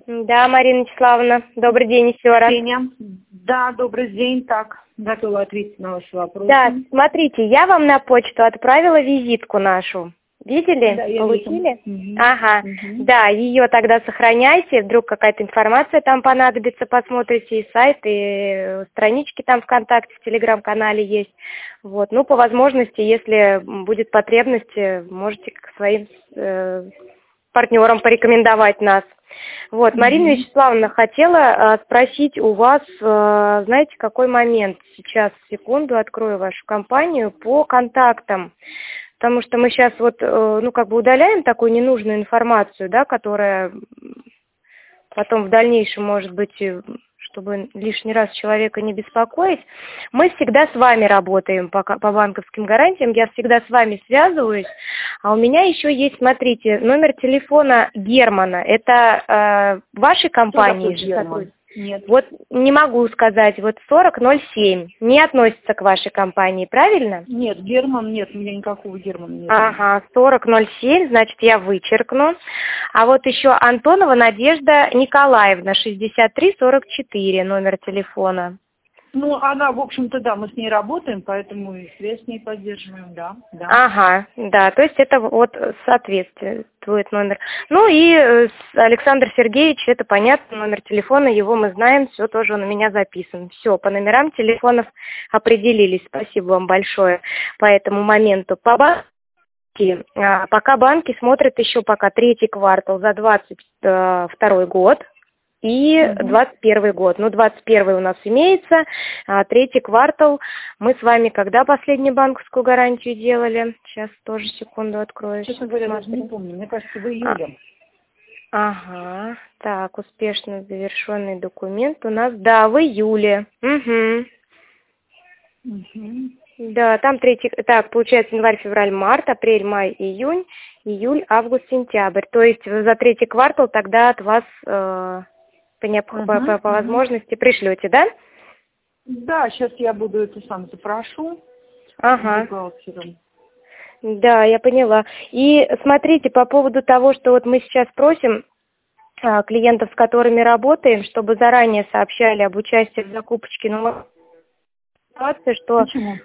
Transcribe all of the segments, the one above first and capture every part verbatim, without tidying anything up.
Да, Марина Вячеславовна, добрый день еще раз. Ксения. Да, добрый день. Так, готова ответить на ваши вопросы. Да, смотрите, я вам на почту отправила визитку нашу. Видели? Да, я Получили? вижу. Ага, Угу. да, ее тогда сохраняйте, вдруг какая-то информация там понадобится, посмотрите, и сайт, и странички там ВКонтакте, в Телеграм-канале есть. Вот, ну, по возможности, если будет потребность, можете к своим э, партнерам порекомендовать нас. Вот, Марина Угу. Вячеславовна, хотела э, спросить у вас, э, знаете, какой момент? Сейчас, секунду, открою вашу компанию по контактам. Потому что мы сейчас вот, э, ну, как бы удаляем такую ненужную информацию, да, которая потом в дальнейшем, может быть, чтобы лишний раз человека не беспокоить. Мы всегда с вами работаем по, по банковским гарантиям, я всегда с вами связываюсь. А у меня еще есть, смотрите, номер телефона Германа. Это э, вашей компании же сотрудник? Нет. Вот не могу сказать, вот сорок ноль семь не относится к вашей компании, правильно? Нет, Герман нет, у меня никакого Германа нет. Ага, сорок ноль семь, значит, я вычеркну. А вот еще Антонова Надежда Николаевна, шестьдесят три сорок четыре, номер телефона. Ну, она, в общем-то, да, мы с ней работаем, поэтому и связь с ней поддерживаем, да. да. Ага, да, то есть это вот соответствует номер. Ну и Александр Сергеевич, это понятно, номер телефона, его мы знаем, все тоже он у меня записан. Все, по номерам телефонов определились. Спасибо вам большое по этому моменту. По банке, пока банки смотрят еще пока третий квартал за двадцать второй год. И двадцать первый год. Ну, двадцать первый у нас имеется, а третий квартал. Мы с вами когда последнюю банковскую гарантию делали? Сейчас тоже секунду открою. Честно говоря, даже не помню. Мне кажется, в июле. А, ага. Так, успешно завершенный документ у нас, да, в июле. Угу. Угу. Да, там третий, так, получается январь, февраль, март, апрель, май, июнь, июль, август, сентябрь. То есть за третий квартал тогда от вас... Э По, uh-huh, по, по, по uh-huh. возможности пришлете, да? Да, сейчас я буду это сам запрошу. Ага. Да, я поняла. И смотрите, по поводу того, что вот мы сейчас просим а, клиентов, с которыми работаем, чтобы заранее сообщали об участии в закупочке, но ситуация, что... Почему?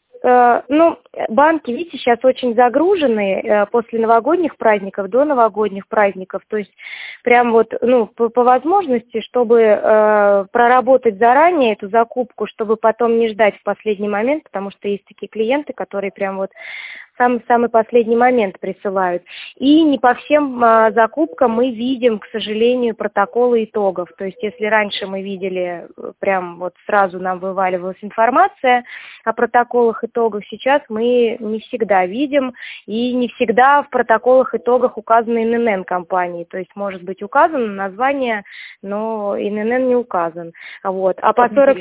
Ну, банки, видите, сейчас очень загружены после новогодних праздников, до новогодних праздников, то есть прям вот, ну, по, по возможности, чтобы э, проработать заранее эту закупку, чтобы потом не ждать в последний момент, потому что есть такие клиенты, которые прям вот самый-самый последний момент присылают. И не по всем а, закупкам мы видим, к сожалению, протоколы итогов. То есть если раньше мы видели, прям вот сразу нам вываливалась информация о протоколах итогов, сейчас мы не всегда видим, и не всегда в протоколах итогах указаны эн эн эн компании. То есть может быть указано название, но эн эн эн не указан. Вот. А по сорок...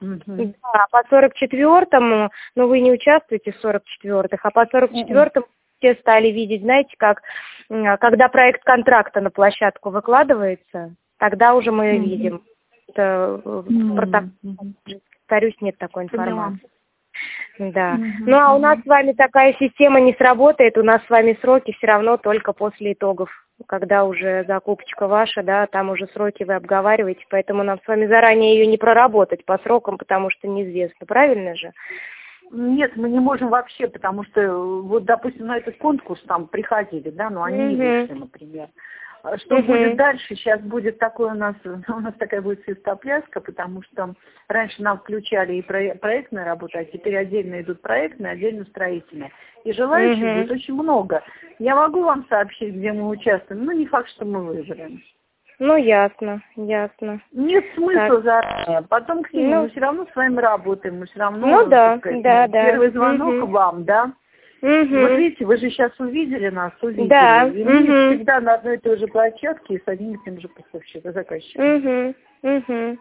да, по сорок четвёртому, ну вы не участвуете в сорок четвёртых, а по сорок четвёртому все стали видеть, знаете, как когда проект контракта на площадку выкладывается, тогда уже мы mm-hmm. видим. Это mm-hmm. протокол, повторюсь, нет такой информации. Mm-hmm. Да. Mm-hmm. Ну а у нас с вами такая система не сработает, у нас с вами сроки все равно только после итогов, когда уже закупочка ваша, да, там уже сроки вы обговариваете, поэтому нам с вами заранее ее не проработать по срокам, потому что неизвестно, правильно же? Нет, мы не можем вообще, потому что, вот, допустим, на этот конкурс там приходили, да, но они не mm-hmm. вышли, например. Что mm-hmm. будет дальше? Сейчас будет такое у нас, у нас такая будет свистопляска, потому что раньше нам включали и проектные работы, а теперь отдельно идут проектные, отдельно строительные. И желающих mm-hmm. будет очень много. Я могу вам сообщить, где мы участвуем, но не факт, что мы выиграем. Ну, ясно, ясно. Нет смысла заранее. Потом, Ксения, ну, мы все равно с вами работаем, мы все равно, ну, да, сказать, да, да. Первый звонок угу. вам, да? Угу. Вот видите, вы же сейчас увидели нас, увидели. Да. И мы угу. всегда на одной и той же площадке и с одним и тем же поставщиком, заказчиком. Угу. Угу.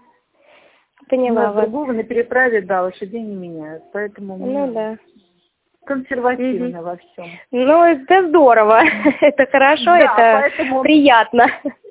Поняла вас. Другого на переправе, да, лошадей не меняют, поэтому мы... Ну, да. консервативно угу. во всем. Ну, это здорово, это хорошо, да, это поэтому... приятно.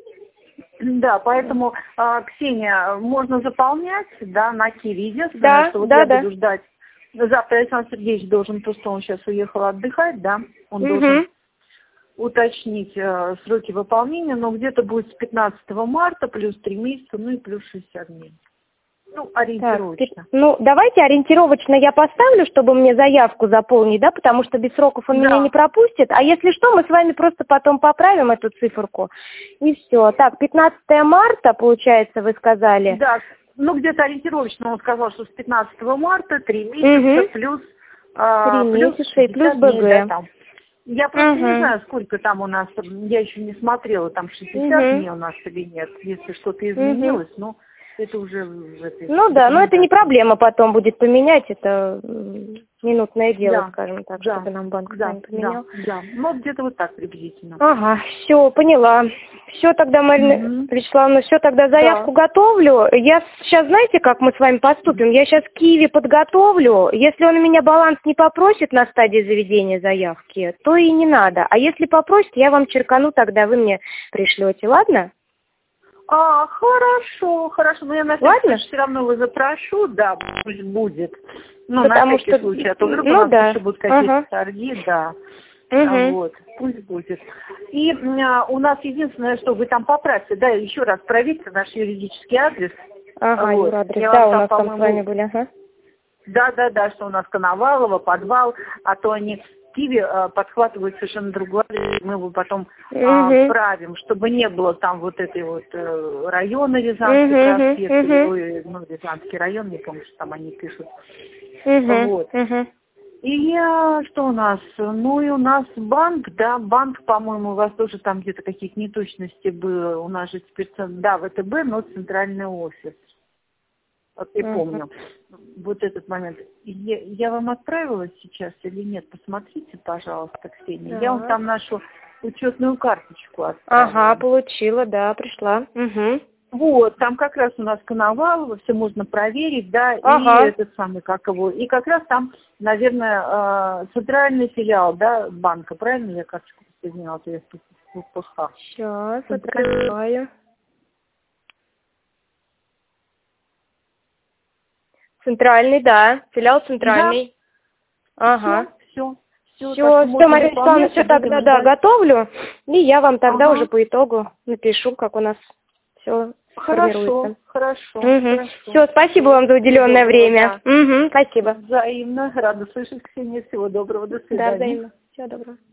Да, поэтому, а, Ксения, можно заполнять, да, на Киви. Единственное, да, что вот да, я да. буду ждать. Завтра Александр Сергеевич должен, то, что он сейчас уехал отдыхать, да, он угу. должен уточнить э, сроки выполнения, но где-то будет с пятнадцатого марта, плюс три месяца, ну и плюс шестьдесят дней. Ну, ориентировочно. Так, ну, давайте ориентировочно я поставлю, чтобы мне заявку заполнить, да, потому что без сроков он да. меня не пропустит. А если что, мы с вами просто потом поправим эту циферку. И все. Так, пятнадцатого марта, получается, вы сказали? Да, ну, где-то ориентировочно он сказал, что с пятнадцатого марта три месяца, угу. плюс... Три месяца и плюс БГ. Дней, да, там. Я просто угу. не знаю, сколько там у нас, я еще не смотрела, там шестьдесят угу. дней у нас или нет, если что-то изменилось, угу. ну... Это уже в этой... Ну да, но это не проблема потом будет поменять, это минутное дело, да, скажем так, да, чтобы нам банк да, сами поменял. Да, да, ну где-то вот так приблизительно. Ага, все, поняла. Все тогда, Марина угу. Вячеславовна, все тогда заявку да. готовлю. Я сейчас, знаете, как мы с вами поступим? Я сейчас Киви подготовлю. Если он у меня баланс не попросит на стадии заведения заявки, то и не надо. А если попросит, я вам черкану, тогда вы мне пришлете, ладно? А, хорошо, хорошо. Но я на всякий случай все равно его запрошу, да, пусть будет. Ну, потому на всякий что... случай, а то вдруг ну, у нас да. еще будут какие-то ага. торги, да. Угу. Вот, пусть будет. И а, у нас единственное, что вы там поправьте, да, еще раз проверьте наш юридический адрес. Ага, вот. юрадрес, да, у нас там с вами были, ага. Да, да, да, что у нас Коновалово, подвал, а то они... Киви э, подхватывают совершенно другой, мы его потом э, uh-huh. правим, чтобы не было там вот этой вот э, района Рязанский uh-huh. проспект, uh-huh. или, ну, Рязанский район, не помню, что там они пишут. Uh-huh. Вот. Uh-huh. И э, что у нас? Ну и у нас банк, да, банк, по-моему, у вас тоже там где-то какие-то неточности было, у нас же теперь, да, ВТБ, но центральный офис. Вот я uh-huh. помню вот этот момент. Я, я вам отправила сейчас или нет? Посмотрите, пожалуйста, Ксения. Uh-huh. Я вам там нашу учетную карточку отправила. Ага, получила, да, пришла. Угу. Вот, там как раз у нас Коновалово, все можно проверить, да, ага. и этот самый, как его, и как раз там, наверное, центральный филиал, да, банка, правильно я карточку присоединила, то я в пустах. Сейчас, открываю. Центральный, да. Филиал центральный. Да. Ага. Все, все. Все, все, Мария Вячеславовна, все тогда, да, готовлю. И я вам тогда ага. уже по итогу напишу, как у нас все хорошо, хорошо, угу. хорошо. Все, спасибо вам за уделенное время. Да. Угу, спасибо. Взаимно. Рада слышать, Ксения. Всего доброго. До свидания. Да, взаимно. Всего доброго.